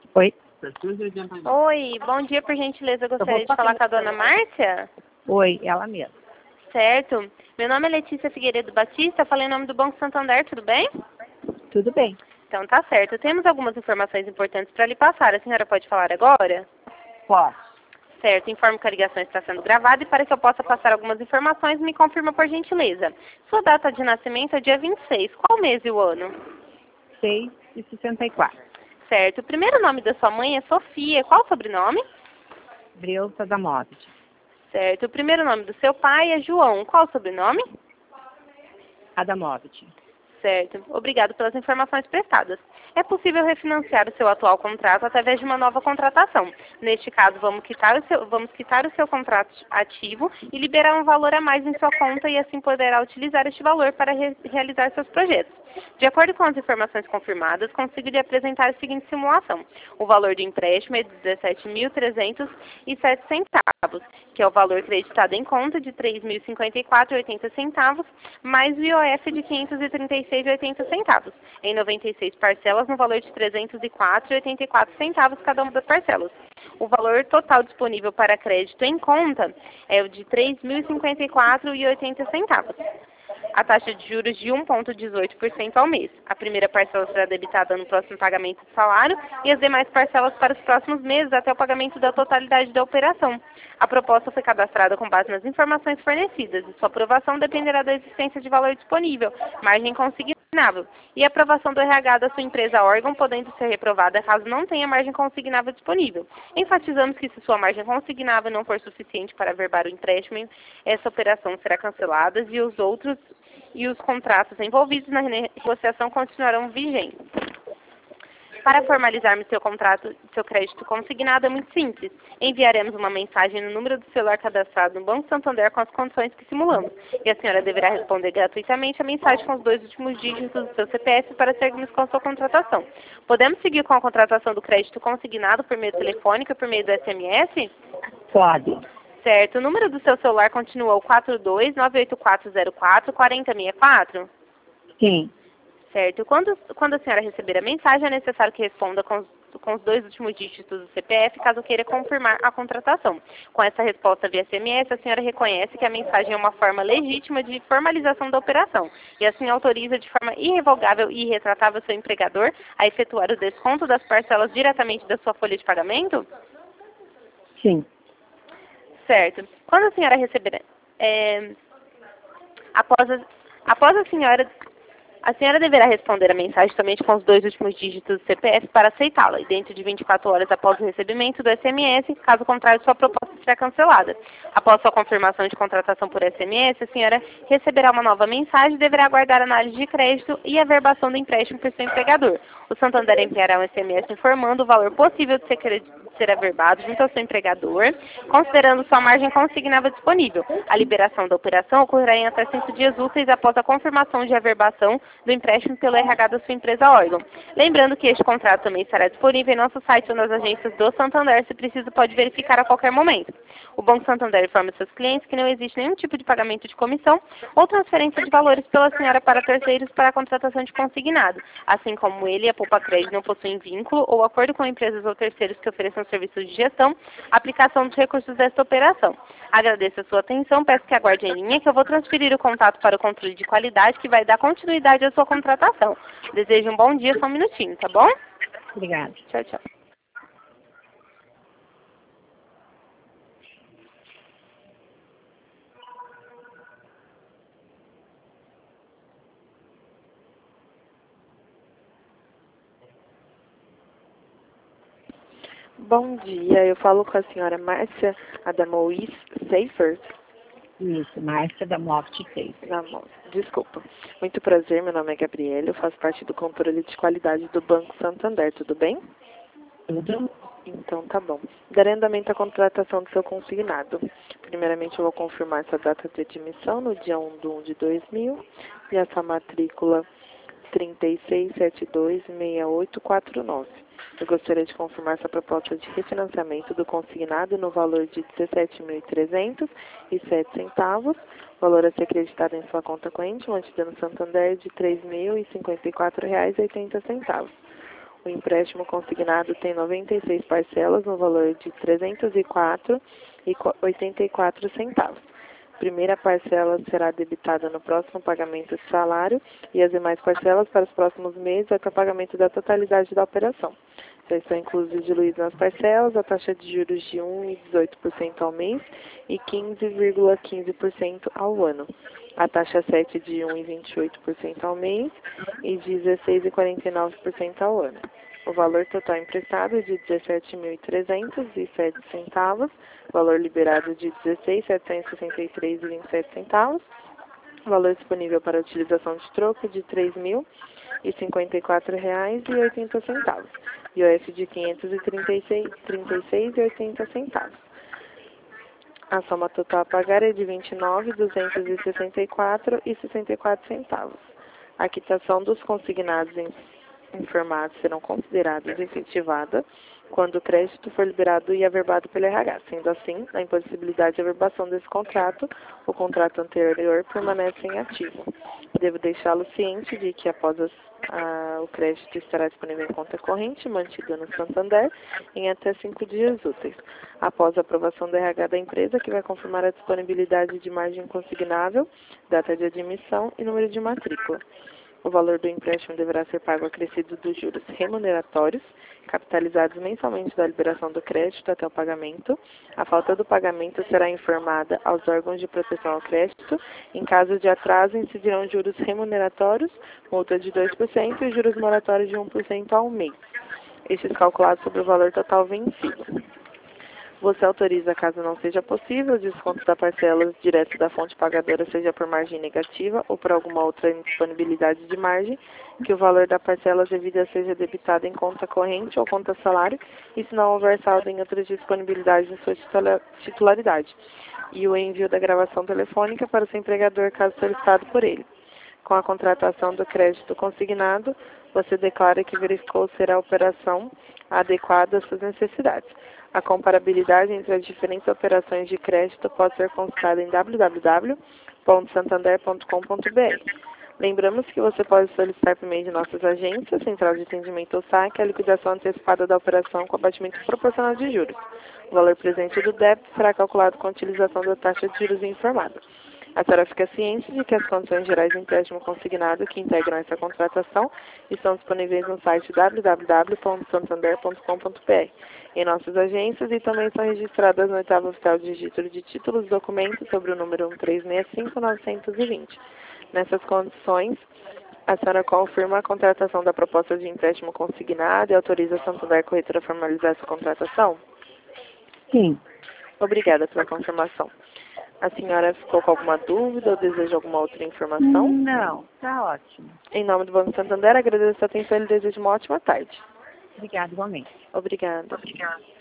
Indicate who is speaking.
Speaker 1: Oi.
Speaker 2: Oi, bom dia, por gentileza, eu gostaria de falar com a dona Márcia?
Speaker 1: Oi, ela mesma.
Speaker 2: Certo. Meu nome é Letícia Figueiredo Batista, falei em nome do Banco Santander, tudo bem?
Speaker 1: Tudo bem.
Speaker 2: Então tá certo. Temos algumas informações importantes para lhe passar. A senhora pode falar agora?
Speaker 1: Posso.
Speaker 2: Certo, informo que a ligação está sendo gravada e para que eu possa passar algumas informações, me confirma por gentileza. Sua data de nascimento é dia 26. Qual mês e o ano?
Speaker 1: 6,64.
Speaker 2: Certo. O primeiro nome da sua mãe é Sofia. Qual o sobrenome?
Speaker 1: Breusa da Móvel.
Speaker 2: Certo. O primeiro nome do seu pai é João. Qual o sobrenome?
Speaker 1: Adamovich.
Speaker 2: Certo. Obrigado pelas informações prestadas. É possível refinanciar o seu atual contrato através de uma nova contratação. Neste caso, vamos quitar o seu contrato ativo e liberar um valor a mais em sua conta e assim poderá utilizar este valor para realizar seus projetos. De acordo com as informações confirmadas, consigo lhe apresentar a seguinte simulação. O valor do empréstimo é de R$ 17.307, que é o valor creditado em conta de R$ 3.054,80, mais o IOF de R$ 536,80, em 96 parcelas no valor de R$ 304,84 cada uma das parcelas. O valor total disponível para crédito em conta é o de R$ 3.054,80. A taxa de juros de 1,18% ao mês. A primeira parcela será debitada no próximo pagamento do salário e as demais parcelas para os próximos meses até o pagamento da totalidade da operação. A proposta foi cadastrada com base nas informações fornecidas e sua aprovação dependerá da existência de valor disponível, margem consignável e a aprovação do RH da sua empresa órgão, podendo ser reprovada caso não tenha margem consignável disponível. Enfatizamos que se sua margem consignável não for suficiente para averbar o empréstimo, essa operação será cancelada e os contratos envolvidos na negociação continuarão vigentes. Para formalizarmos seu crédito consignado é muito simples. Enviaremos uma mensagem no número do celular cadastrado no Banco Santander com as condições que simulamos. E a senhora deverá responder gratuitamente a mensagem com os 2 últimos dígitos do seu CPF para seguirmos com a sua contratação. Podemos seguir com a contratação do crédito consignado por meio telefônico e por meio do SMS?
Speaker 1: Pode.
Speaker 2: Certo. O número do seu celular continua o 42-98404-4064?
Speaker 1: Sim.
Speaker 2: Certo. Quando a senhora receber a mensagem, é necessário que responda com os 2 últimos dígitos do CPF, caso queira confirmar a contratação. Com essa resposta via SMS, a senhora reconhece que a mensagem é uma forma legítima de formalização da operação e assim autoriza de forma irrevogável e irretratável seu empregador a efetuar o desconto das parcelas diretamente da sua folha de pagamento?
Speaker 1: Sim.
Speaker 2: Certo. Quando a senhora receber... após a senhora deverá responder a mensagem somente com os 2 últimos dígitos do CPF para aceitá-la, e dentro de 24 horas após o recebimento do SMS, caso contrário, sua proposta será cancelada. Após sua confirmação de contratação por SMS, a senhora receberá uma nova mensagem e deverá aguardar a análise de crédito e a averbação do empréstimo por seu empregador. O Santander enviará um SMS informando o valor possível de ser averbado junto ao seu empregador, considerando sua margem consignável disponível. A liberação da operação ocorrerá em até 5 dias úteis após a confirmação de averbação do empréstimo pelo RH da sua empresa órgão. Lembrando que este contrato também estará disponível em nosso site ou nas agências do Santander, se preciso pode verificar a qualquer momento. O Banco Santander informa seus clientes que não existe nenhum tipo de pagamento de comissão ou transferência de valores pela senhora para terceiros para a contratação de consignado, assim como ele e a Poupa Crédito não possuem vínculo ou acordo com empresas ou terceiros que ofereçam serviços de gestão, aplicação dos recursos desta operação. Agradeço a sua atenção, peço que aguarde em linha que eu vou transferir o contato para o controle de qualidade que vai dar continuidade à sua contratação. Desejo um bom dia, só um minutinho, tá bom?
Speaker 1: Obrigada.
Speaker 2: Tchau, tchau.
Speaker 3: Bom dia, eu falo com a senhora Márcia Adamois Seifert.
Speaker 1: Isso, Márcia da Móvel 6.
Speaker 3: Desculpa. Muito prazer, meu nome é Gabriela, eu faço parte do controle de qualidade do Banco Santander, tudo bem?
Speaker 1: Tudo?
Speaker 3: Então tá bom. Darei andamento à contratação do seu consignado. Primeiramente eu vou confirmar essa data de admissão no dia 1/1/2000 e essa matrícula 36726849. Eu gostaria de confirmar essa proposta de refinanciamento do consignado no valor de R$ 17.307, valor a ser acreditado em sua conta corrente, mantida no Santander, de R$ 3.054,80. O empréstimo consignado tem 96 parcelas no valor de R$ 304,84. Primeira parcela será debitada no próximo pagamento de salário e as demais parcelas para os próximos meses até o pagamento da totalidade da operação. Já estão inclusos diluídos nas parcelas a taxa de juros de 1,18% ao mês e 15,15% ao ano. A taxa 7 de 1,28% ao mês e 16,49% ao ano. O valor total emprestado é de R$ 17.307, valor liberado de R$ 16.763,27, valor disponível para utilização de troco de R$ 3.054,80, IOF de R$ 536,80. A soma total a pagar é de R$ 29.264,64. A quitação dos consignados informados serão consideradas efetivada quando o crédito for liberado e averbado pelo RH. Sendo assim, na impossibilidade de averbação desse contrato, o contrato anterior permanece em ativo. Devo deixá-lo ciente de que após o crédito estará disponível em conta corrente, mantida no Santander, em até 5 dias úteis, após a aprovação do RH da empresa, que vai confirmar a disponibilidade de margem consignável, data de admissão e número de matrícula. O valor do empréstimo deverá ser pago acrescido dos juros remuneratórios, capitalizados mensalmente da liberação do crédito até o pagamento. A falta do pagamento será informada aos órgãos de proteção ao crédito. Em caso de atraso, incidirão juros remuneratórios, multa de 2% e juros moratórios de 1% ao mês. Estes calculados sobre o valor total vencido. Você autoriza, caso não seja possível, o desconto da parcela direto da fonte pagadora, seja por margem negativa ou por alguma outra indisponibilidade de margem, que o valor da parcela devida seja debitado em conta corrente ou conta salário, e se não houver saldo em outras disponibilidades em sua titularidade, e o envio da gravação telefônica para o seu empregador, caso solicitado por ele. Com a contratação do crédito consignado, você declara que verificou ser a operação adequada às suas necessidades. A comparabilidade entre as diferentes operações de crédito pode ser consultada em www.santander.com.br. Lembramos que você pode solicitar por meio de nossas agências, Central de Atendimento ou SAC, a liquidação antecipada da operação com abatimento proporcional de juros. O valor presente do débito será calculado com a utilização da taxa de juros informada. A senhora fica ciente de que as condições gerais de empréstimo consignado que integram essa contratação estão disponíveis no site www.santander.com.br, em nossas agências, e também são registradas no 8º oficial de registro de títulos e documentos sobre o número 1365920. Nessas condições, a senhora confirma a contratação da proposta de empréstimo consignado e autoriza a Santander Corretora a formalizar essa contratação?
Speaker 1: Sim.
Speaker 3: Obrigada pela confirmação. A senhora ficou com alguma dúvida ou deseja alguma outra informação?
Speaker 1: Não, tá ótimo.
Speaker 3: Em nome do Banco Santander, agradeço a atenção e lhe desejo uma ótima tarde.
Speaker 1: Obrigada, igualmente.
Speaker 3: Obrigada.
Speaker 2: Obrigada.